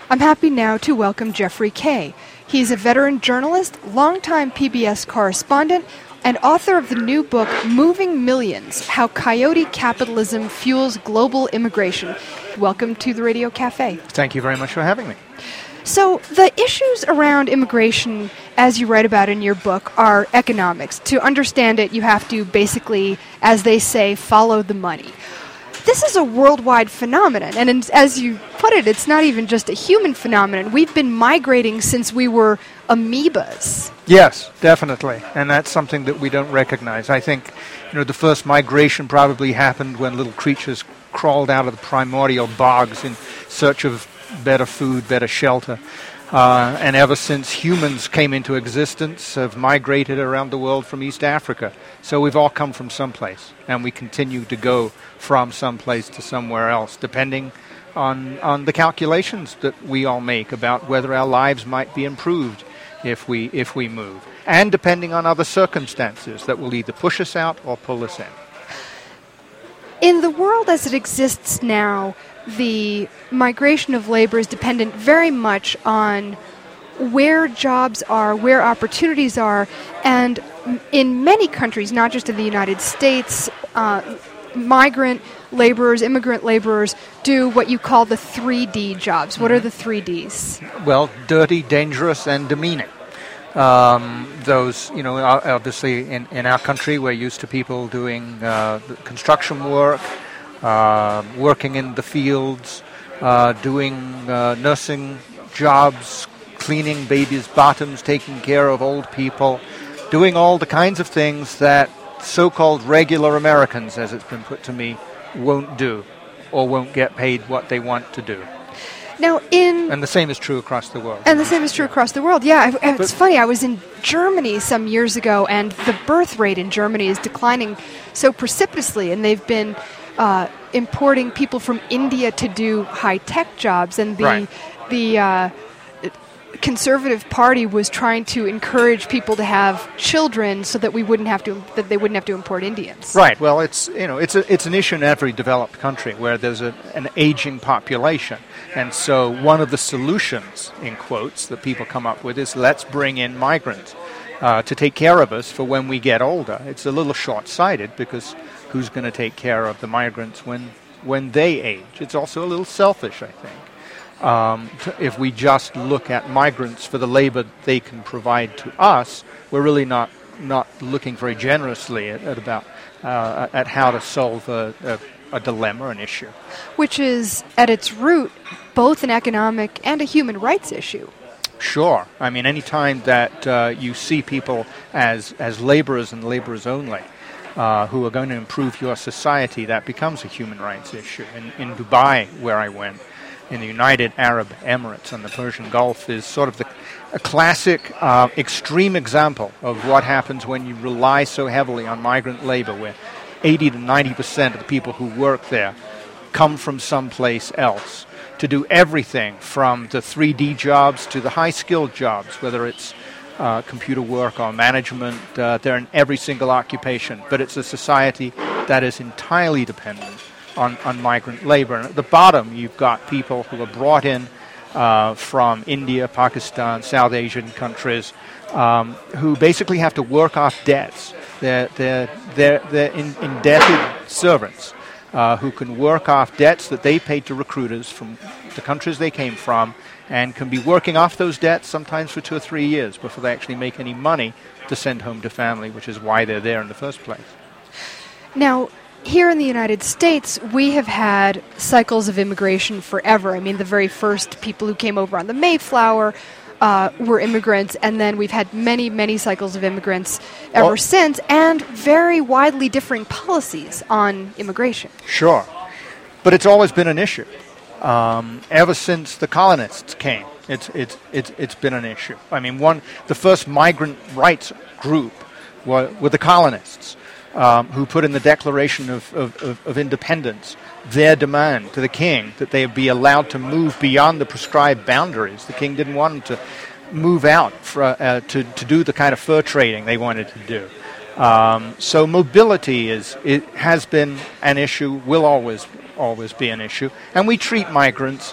I'm happy now to welcome Jeffrey Kay. He's a veteran journalist, longtime PBS correspondent, and author of the new book, Moving Millions, How Coyote Capitalism Fuels Global Immigration. Welcome to the Radio Cafe. Thank you very much for having me. So the issues around immigration, as you write about in your book, are economics. To understand it, you have to basically, as they say, follow the money. This is a worldwide phenomenon, and as you put it, it's not even just a human phenomenon. We've been migrating since we were amoebas. Yes, definitely, and that's something that we don't recognize. I think, the first migration probably happened when little creatures crawled out of the primordial bogs in search of better food, better shelter. And ever since humans came into existence, have migrated around the world from East Africa. So we've all come from someplace, and we continue to go from someplace to somewhere else, depending on the calculations that we all make about whether our lives might be improved if we move, and depending on other circumstances that will either push us out or pull us in. In the world as it exists now, the migration of labor is dependent very much on where jobs are, where opportunities are, and in many countries, not just in the United States, migrant laborers, immigrant laborers do what you call the 3D jobs. What are the 3Ds? Well, dirty, dangerous, and demeaning. Those, obviously in our country, we're used to people doing construction work, working in the fields, doing nursing jobs, cleaning babies' bottoms, taking care of old people, doing all the kinds of things that so-called regular Americans, as it's been put to me, won't do or won't get paid what they want to do. Now, and the same is true across the world. And the same is true across the world, yeah. It's funny, I was in Germany some years ago, and the birth rate in Germany is declining so precipitously, and they've been importing people from India to do high-tech jobs, and the Conservative Party was trying to encourage people to have children so that they wouldn't have to import Indians. Right. Well, it's an issue in every developed country where there's an aging population, and so one of the solutions, in quotes, that people come up with is let's bring in migrants to take care of us for when we get older. It's a little short-sighted because who's going to take care of the migrants when they age? It's also a little selfish, I think. If we just look at migrants for the labor they can provide to us, we're really not looking very generously at how to solve a dilemma, an issue. Which is, at its root, both an economic and a human rights issue. Sure. I mean, any time that you see people as laborers and laborers only, who are going to improve your society, that becomes a human rights issue. In Dubai, where I went, in the United Arab Emirates and the Persian Gulf, is sort of a classic extreme example of what happens when you rely so heavily on migrant labor, where 80 to 90% of the people who work there come from someplace else to do everything from the 3D jobs to the high-skilled jobs, whether it's computer work or management. They're in every single occupation, but it's a society that is entirely dependent on migrant labor. And at the bottom, you've got people who are brought in from India, Pakistan, South Asian countries, who basically have to work off debts. They're indebted servants who can work off debts that they paid to recruiters from the countries they came from, and can be working off those debts sometimes for 2 or 3 years before they actually make any money to send home to family, which is why they're there in the first place. Now, here in the United States, we have had cycles of immigration forever. I mean, the very first people who came over on the Mayflower were immigrants, and then we've had many, many cycles of immigrants ever since, and very widely differing policies on immigration. Sure. But it's always been an issue. Ever since the colonists came, it's been an issue. I mean, the first migrant rights group were the colonists, who put in the Declaration of Independence their demand to the king that they be allowed to move beyond the prescribed boundaries. The king didn't want them to move out to do the kind of fur trading they wanted to do. So mobility has been an issue, will always be an issue, and we treat migrants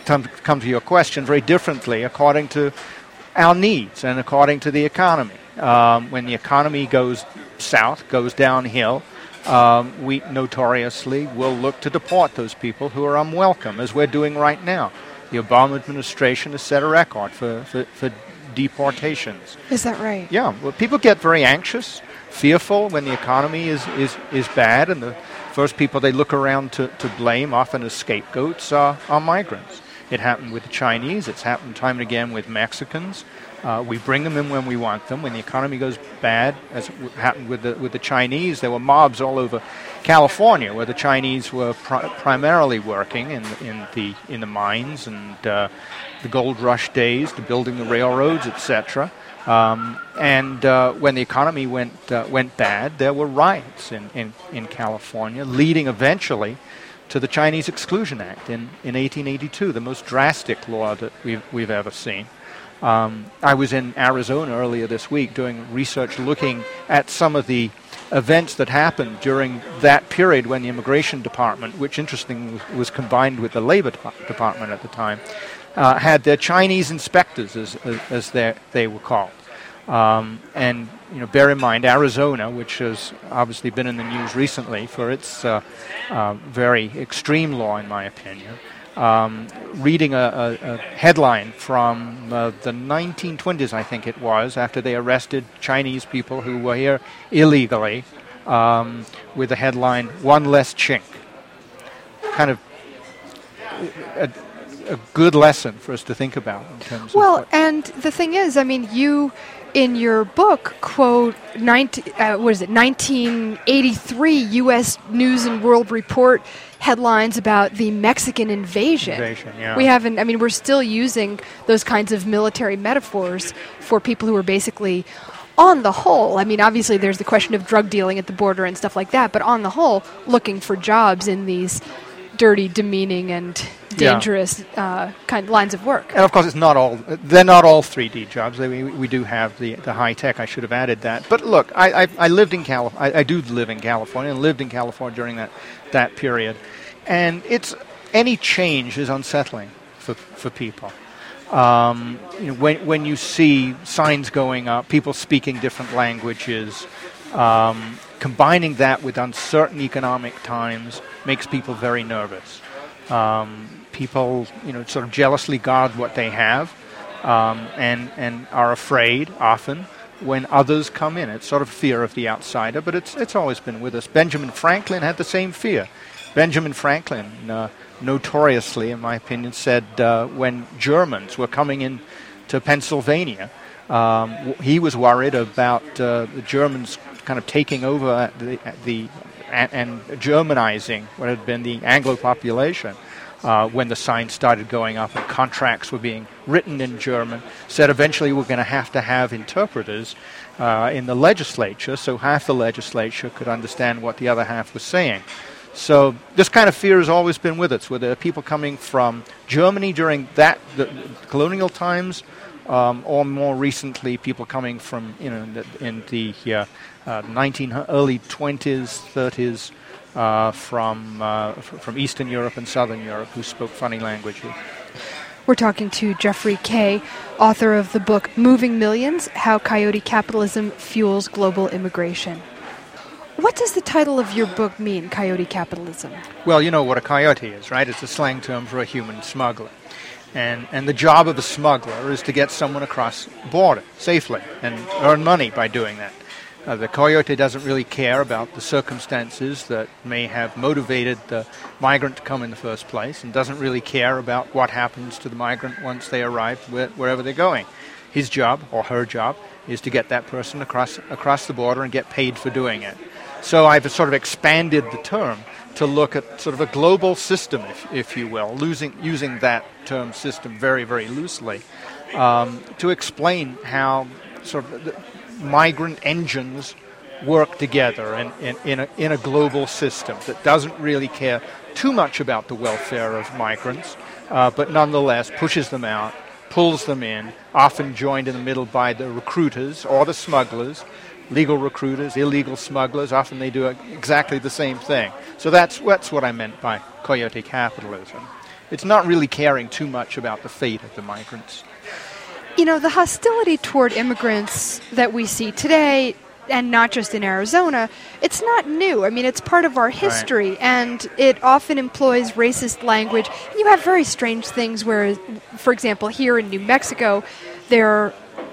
come to your question, very differently according to our needs and according to the economy. When the economy goes south, goes downhill, we notoriously will look to deport those people who are unwelcome, as we're doing right now. The Obama administration has set a record for deportations. Is that right? Yeah. Well, people get very anxious, fearful when the economy is bad, and the first people they look around to blame, often as scapegoats, are migrants. It happened with the Chinese. It's happened time and again with Mexicans. We bring them in when we want them. When the economy goes bad, as happened with the Chinese, there were mobs all over California where the Chinese were primarily working in the mines and the gold rush days, to building the railroads, etc. And when the economy went bad, there were riots in California, leading eventually to the Chinese Exclusion Act in 1882, the most drastic law that we've ever seen. I was in Arizona earlier this week doing research looking at some of the events that happened during that period when the Immigration Department, which interestingly was combined with the Labor Department at the time, had their Chinese inspectors, as they were called. And bear in mind, Arizona, which has obviously been in the news recently for its very extreme law, in my opinion. Reading a headline from the 1920s, I think it was, after they arrested Chinese people who were here illegally, with the headline, "One Less Chink." Kind of a good lesson for us to think about in terms of... Well, and the thing is, I mean, you, in your book, quote, 1983 U.S. News and World Report headlines about the Mexican invasion. Yeah. We haven't, I mean, we're still using those kinds of military metaphors for people who are basically, on the whole, I mean, obviously there's the question of drug dealing at the border and stuff like that, but on the whole, looking for jobs in these dirty, demeaning, and dangerous kind of lines of work. And of course, they're not all 3D jobs. We do have the high tech. I should have added that. But look, I lived in I do live in California and lived in California during that period, and any change is unsettling for people. When you see signs going up, people speaking different languages, combining that with uncertain economic times makes people very nervous. People, sort of jealously guard what they have, and are afraid often when others come in. It's sort of fear of the outsider, but it's always been with us. Benjamin Franklin had the same fear. Benjamin Franklin, notoriously, in my opinion, said when Germans were coming in to Pennsylvania, he was worried about the Germans kind of taking over and Germanizing what had been the Anglo population. When the signs started going up and contracts were being written in German, said eventually we're going to have interpreters in the legislature, so half the legislature could understand what the other half was saying. So this kind of fear has always been with us, whether people coming from Germany during the colonial times, or more recently people coming from in the early 20s, 30s. From Eastern Europe and Southern Europe who spoke funny languages. We're talking to Jeffrey Kay, author of the book Moving Millions, How Coyote Capitalism Fuels Global Immigration. What does the title of your book mean, Coyote Capitalism? Well, you know what a coyote is, right? It's a slang term for a human smuggler. And the job of a smuggler is to get someone across the border safely and earn money by doing that. The coyote doesn't really care about the circumstances that may have motivated the migrant to come in the first place, and doesn't really care about what happens to the migrant once they arrive wherever they're going. His job, or her job, is to get that person across the border and get paid for doing it. So I've sort of expanded the term to look at sort of a global system, if you will, using that term system very, very loosely, to explain how sort of migrant engines work together in a global system that doesn't really care too much about the welfare of migrants, but nonetheless pushes them out, pulls them in, often joined in the middle by the recruiters or the smugglers, legal recruiters, illegal smugglers. Often they do exactly the same thing. So that's what I meant by coyote capitalism. it's not really caring too much about the fate of the migrants. You know, the hostility toward immigrants that we see today, and not just in Arizona, it's not new. I mean, it's part of our history, right. And it often employs racist language. You have very strange things where, for example, here in New Mexico, there's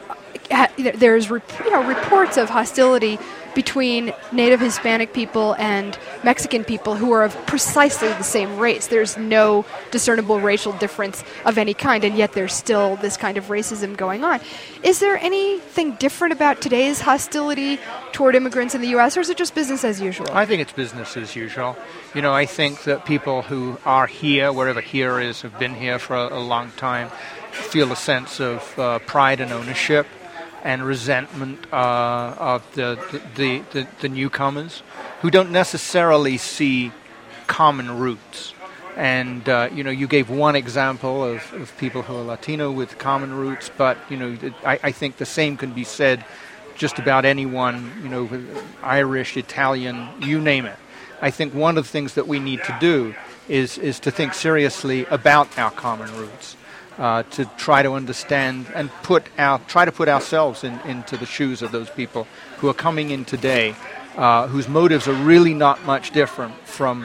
reports of hostility between Native Hispanic people and Mexican people who are of precisely the same race. There's no discernible racial difference of any kind, and yet there's still this kind of racism going on. Is there anything different about today's hostility toward immigrants in the U.S., or is it just business as usual? I think it's business as usual. You know, I think that people who are here, wherever here is, have been here for a long time, feel a sense of pride and ownership and resentment of the newcomers who don't necessarily see common roots. And, you gave one example of people who are Latino with common roots, but, I think the same can be said just about anyone, Irish, Italian, you name it. I think one of the things that we need to do is to think seriously about our common roots. To try to understand and try to put ourselves into the shoes of those people who are coming in today, whose motives are really not much different from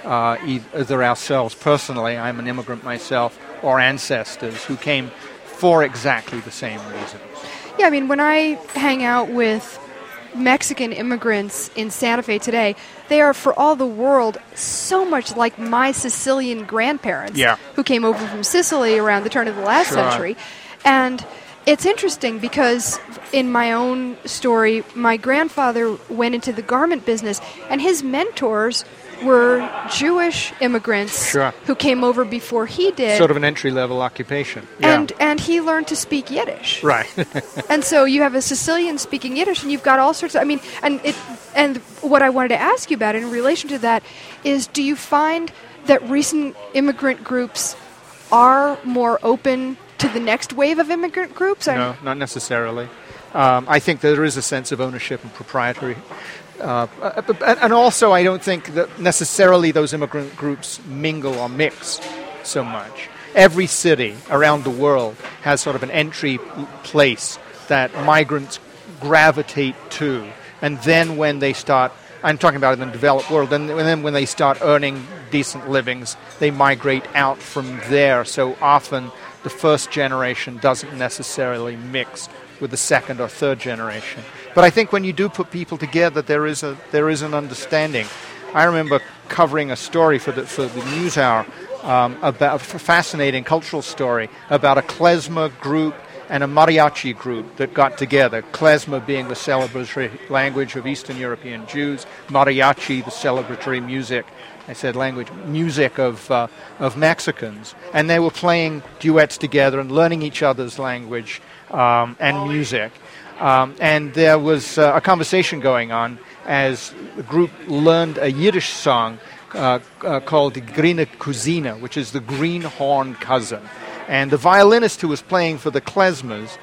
either ourselves personally, I'm an immigrant myself, or ancestors who came for exactly the same reasons. Yeah, I mean, when I hang out with Mexican immigrants in Santa Fe today, they are, for all the world, so much like my Sicilian grandparents who came over from Sicily around the turn of the last century. And it's interesting because in my own story, my grandfather went into the garment business, and his mentors were Jewish immigrants who came over before he did. Sort of an entry-level occupation. And he learned to speak Yiddish. Right. And so you have a Sicilian speaking Yiddish, and you've got all sorts of... And what I wanted to ask you about in relation to that is, do you find that recent immigrant groups are more open to the next wave of immigrant groups? No, not necessarily. I think there is a sense of ownership and proprietary. And also, I don't think that necessarily those immigrant groups mingle or mix so much. Every city around the world has sort of an entry place that migrants gravitate to. And then when they start, I'm talking about in the developed world, and then when they start earning decent livings, they migrate out from there. So often the first generation doesn't necessarily mix with the second or third generation. But I think when you do put people together, there is an understanding. I remember covering a story for the NewsHour about a fascinating cultural story about a klezmer group and a mariachi group that got together. Klezmer being the celebratory language of Eastern European Jews, mariachi, the celebratory music. I said music of Mexicans, and they were playing duets together and learning each other's language and music. And there was a conversation going on as the group learned a Yiddish song called the Grüne Cousine, which is the greenhorn cousin. And the violinist who was playing for the klezmers,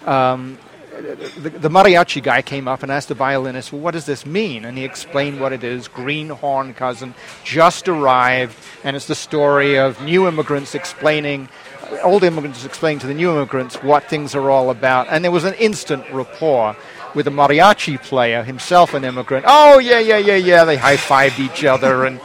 the mariachi guy came up and asked the violinist, well, what does this mean? And he explained what it is. Greenhorn cousin just arrived, and it's the story of new immigrants explaining, old immigrants explaining to the new immigrants what things are all about. And there was an instant rapport with the mariachi player, himself an immigrant. Oh, yeah, they high-fived each other. And,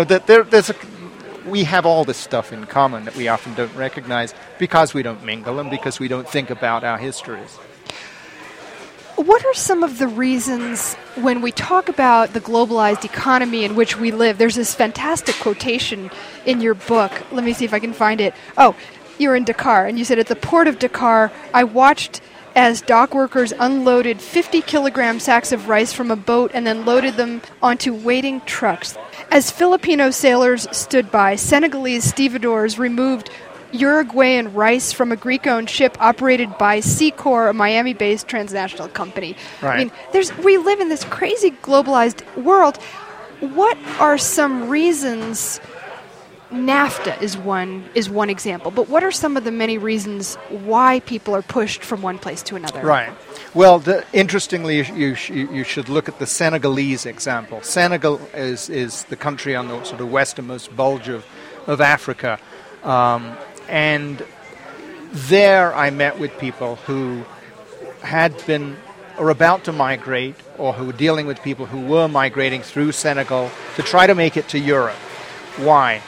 we have all this stuff in common that we often don't recognize because we don't mingle and because we don't think about our histories. What are some of the reasons when we talk about the globalized economy in which we live? There's this fantastic quotation in your book. Let me see if I can find it. Oh, you're in Dakar, and you said, at the port of Dakar, I watched as dock workers unloaded 50-kilogram sacks of rice from a boat and then loaded them onto waiting trucks. As Filipino sailors stood by, Senegalese stevedores removed Uruguayan rice from a Greek-owned ship operated by Secor, a Miami-based transnational company. Right. I mean, we live in this crazy globalized world. What are some reasons? NAFTA is one example, but what are some of the many reasons why people are pushed from one place to another? Right. Well, interestingly, you should look at the Senegalese example. Senegal is the country on the sort of westernmost bulge of Africa. And there I met with people who had been or about to migrate, or who were dealing with people who were migrating through Senegal to try to make it to Europe. Why?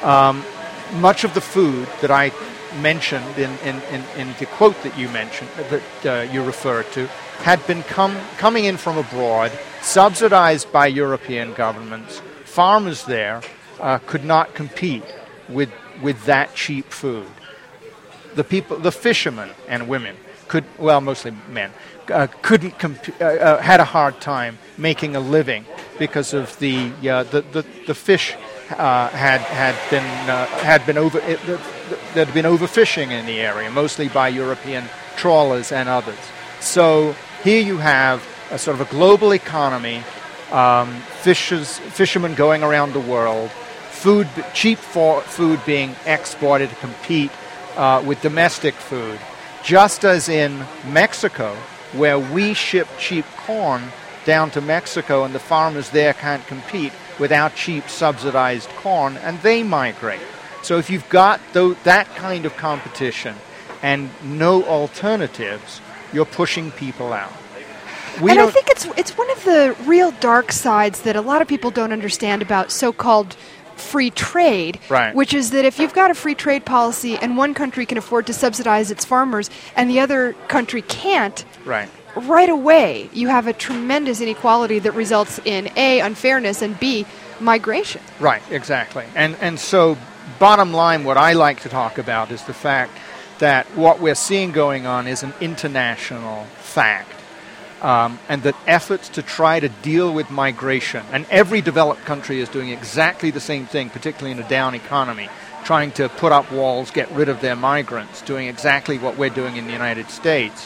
Much of the food that I mentioned in the quote that you mentioned, that you referred to, had been coming in from abroad, subsidized by European governments. Farmers there could not compete with that cheap food. The fishermen and women mostly men, had a hard time making a living because of the fish had been overfishing in the area, mostly by European trawlers and others. So here you have a sort of a global economy, fishermen going around the world, cheap food being exported to compete with domestic food. Just as in Mexico, where we ship cheap corn down to Mexico and the farmers there can't compete without cheap subsidized corn, and they migrate. So if you've got that kind of competition and no alternatives, you're pushing people out. I think it's one of the real dark sides that a lot of people don't understand about so-called free trade, right, which is that if you've got a free trade policy and one country can afford to subsidize its farmers and the other country can't, right away you have a tremendous inequality that results in A, unfairness, and B, migration. Right, exactly. And so bottom line, what I like to talk about is the fact that what we're seeing going on is an international fact. And that efforts to try to deal with migration, and every developed country is doing exactly the same thing, particularly in a down economy, trying to put up walls, get rid of their migrants, doing exactly what we're doing in the United States.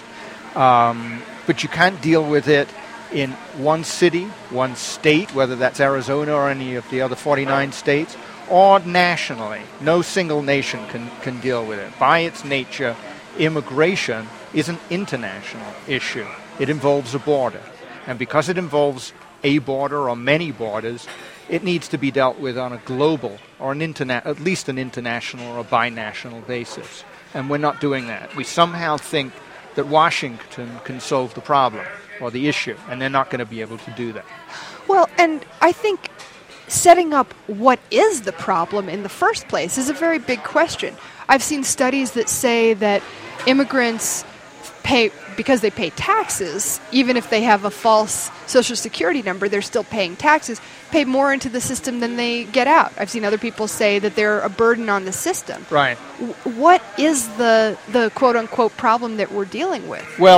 But you can't deal with it in one city, one state, whether that's Arizona or any of the other 49 states, or nationally. No single nation can deal with it. By its nature, immigration is an international issue. It involves a border. And because it involves a border or many borders, it needs to be dealt with on a global or at least an international or a binational basis. And we're not doing that. We somehow think that Washington can solve the problem or the issue, and they're not going to be able to do that. Well, and I think setting up what is the problem in the first place is a very big question. I've seen studies that say that immigrants pay, because they pay taxes, even if they have a false Social Security number, they're still paying taxes, pay more into the system than they get out. I've seen other people say that they're a burden on the system. Right. What is the quote-unquote problem that we're dealing with? Well,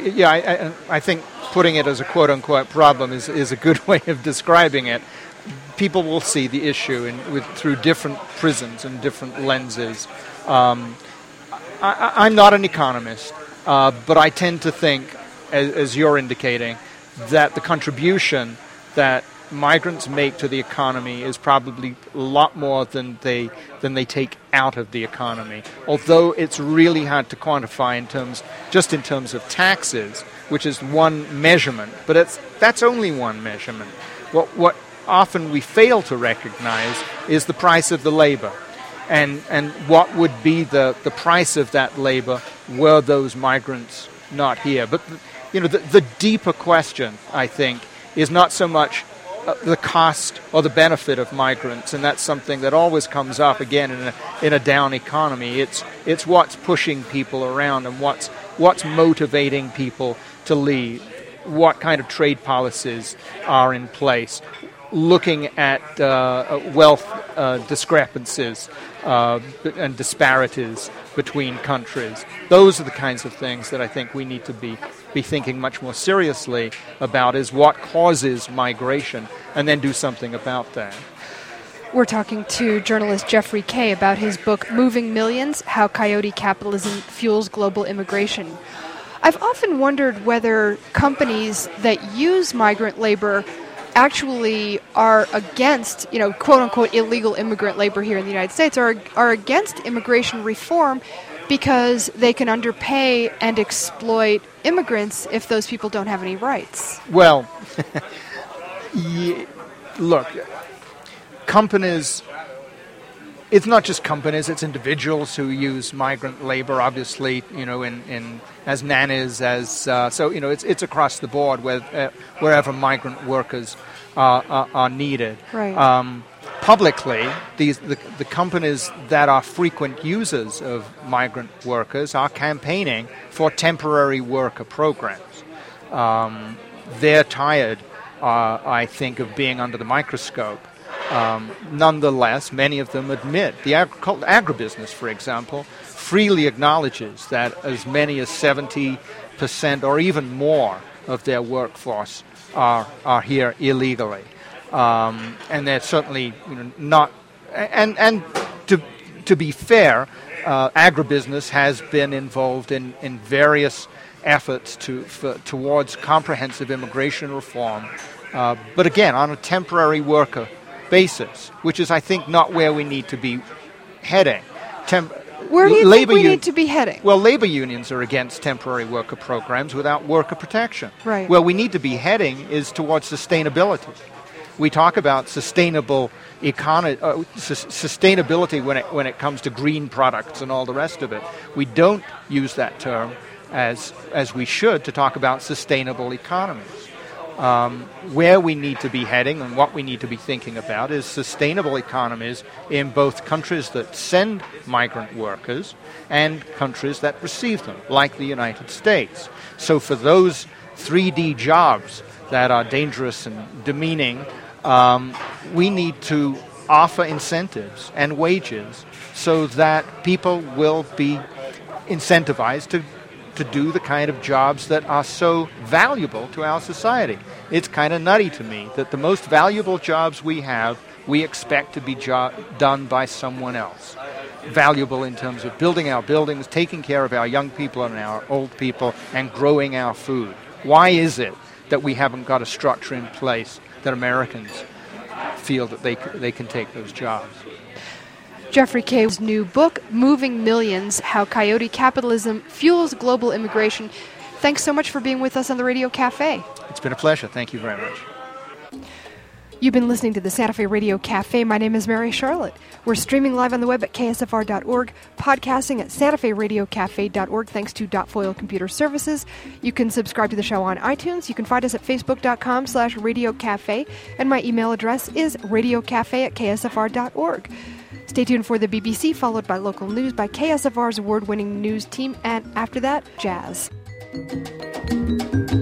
I think putting it as a quote-unquote problem is a good way of describing it. People will see the issue through different prisms and different lenses. I'm not an economist. But I tend to think, as you're indicating, that the contribution that migrants make to the economy is probably a lot more than they take out of the economy. Although it's really hard to quantify in terms of taxes, which is one measurement. But that's only one measurement. What often we fail to recognize is the price of the labor. And what would be the price of that labor were those migrants not here? But the deeper question, I think, is not so much the cost or the benefit of migrants, and that's something that always comes up again in a down economy. It's what's pushing people around and what's motivating people to leave. What kind of trade policies are in place? Looking at wealth discrepancies and disparities between countries. Those are the kinds of things that I think we need to be thinking much more seriously about, is what causes migration, and then do something about that. We're talking to journalist Jeffrey Kay about his book, Moving Millions, How Coyote Capitalism Fuels Global Immigration. I've often wondered whether companies that use migrant labor actually are against, quote-unquote illegal immigrant labor here in the United States, are against immigration reform because they can underpay and exploit immigrants if those people don't have any rights. Well, look, companies it's not just companies, it's individuals who use migrant labor, obviously, in as nannies, it's across the board wherever migrant workers are needed. Right. Publicly, the companies that are frequent users of migrant workers are campaigning for temporary worker programs. They're tired, I think, of being under the microscope. Nonetheless, many of them admit, the agribusiness, for example, freely acknowledges that as many as 70% or even more of their workforce are here illegally. And they're certainly not. And to be fair, agribusiness has been involved in various efforts towards comprehensive immigration reform, but again on a temporary worker basis, which is, I think, not where we need to be heading. Where do you think we need to be heading? Well, labor unions are against temporary worker programs without worker protection. Right. Where we need to be heading is towards sustainability. We talk about sustainability when it comes to green products and all the rest of it. We don't use that term as we should to talk about sustainable economies. Where we need to be heading and what we need to be thinking about is sustainable economies in both countries that send migrant workers and countries that receive them, like the United States. So for those 3D jobs that are dangerous and demeaning, we need to offer incentives and wages so that people will be incentivized to do the kind of jobs that are so valuable to our society. It's kind of nutty to me that the most valuable jobs we have, we expect to be done by someone else. Valuable in terms of building our buildings, taking care of our young people and our old people, and growing our food. Why is it that we haven't got a structure in place that Americans feel that they can take those jobs? Jeffrey Kay's new book, Moving Millions, How Coyote Capitalism Fuels Global Immigration. Thanks so much for being with us on the Radio Cafe. It's been a pleasure. Thank you very much. You've been listening to the Santa Fe Radio Cafe. My name is Mary Charlotte. We're streaming live on the web at ksfr.org, podcasting at santaferadiocafe.org, thanks to Foil Computer Services. You can subscribe to the show on iTunes. You can find us at facebook.com/radiocafe, and my email address is radiocafe@ksfr.org. Stay tuned for the BBC, followed by local news by KSFR's award-winning news team, and after that, jazz.